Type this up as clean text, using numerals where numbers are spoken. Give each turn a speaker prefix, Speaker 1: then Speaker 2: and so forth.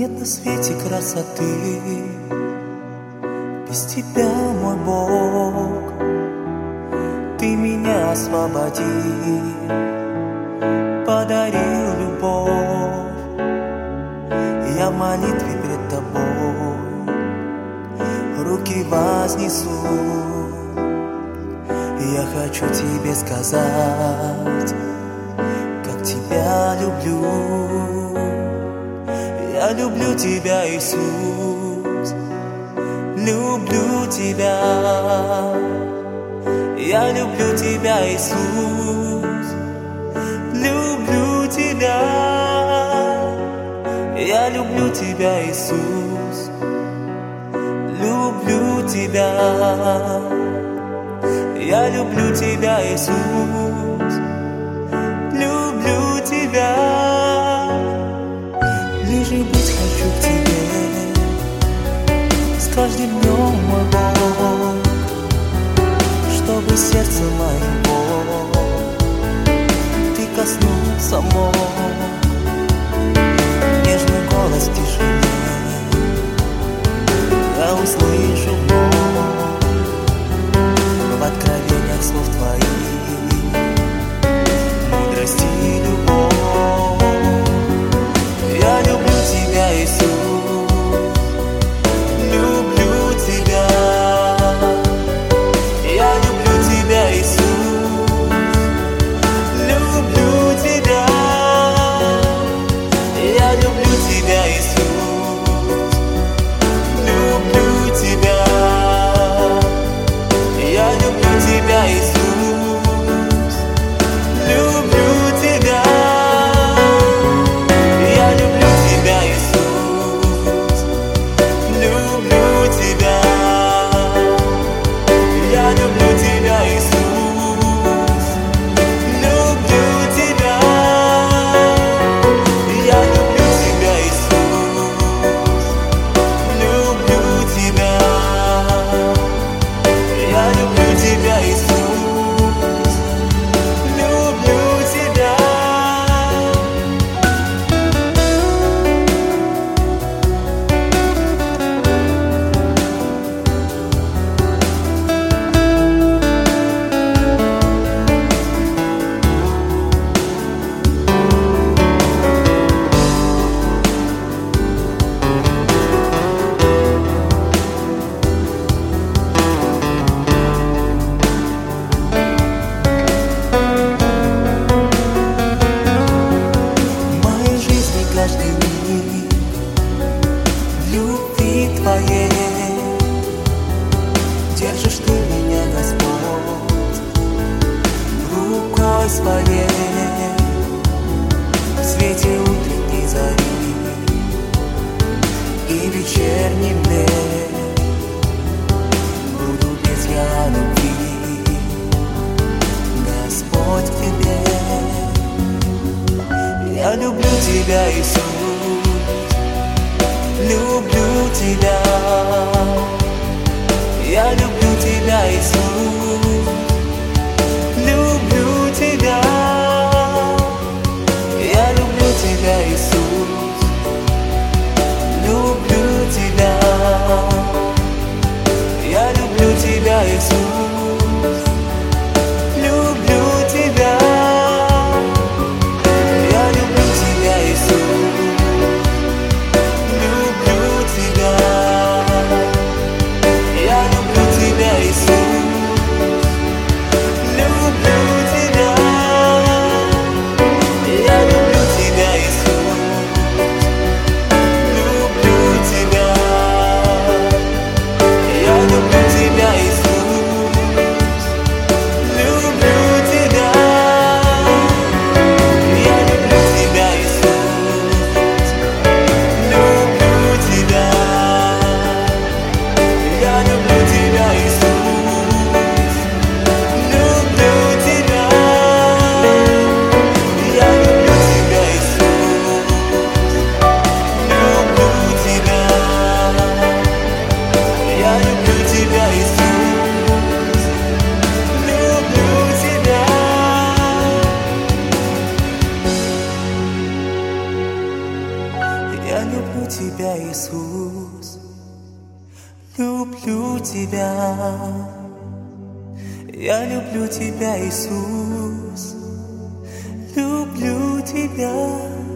Speaker 1: Нет на свете красоты без тебя, мой Бог. Ты меня освободил, подарил любовь. Я в молитве пред тобой руки вознесу. Я хочу тебе сказать, как тебя люблю. Я люблю тебя, Иисус, люблю тебя. Я люблю тебя, Иисус, люблю тебя. Я люблю тебя, Иисус, люблю тебя. Я люблю тебя, Иисус, люблю тебя. Ближе быть хочу к тебе с каждым днем, мой Бог, чтобы сердце моего ты коснулся мог. Нежный голос в тишине я услышу вновь в откровениях слов твоих, мудрости и любовь. Я люблю тебя, Иисус, люблю тебя. Я люблю тебя, Иисус, люблю тебя. Я люблю тебя, Иисус, люблю тебя. Я люблю тебя, Иисус, люблю тебя. Я люблю тебя, Иисус, люблю тебя. Я люблю тебя, Иисус, люблю тебя. Я люблю тебя, Иисус, люблю тебя. Я люблю тебя, Иисус, люблю тебя. В моей жизни каждый миг в любви твоей держишь ты меня, Господь, рукой своей. В свете утренней зари и вечерней мне буду петь я любви, Господь, к тебе. Я люблю тебя, Иисус, люблю тебя. Я люблю тебя, Иисус, люблю тебя. Я люблю тебя, Иисус, люблю тебя. Я люблю тебя, Иисус, люблю тебя. Я люблю тебя, Иисус, люблю тебя. Я люблю тебя, Иисус, люблю тебя, Иисус. Люблю тебя. Я люблю тебя, Иисус. Люблю тебя.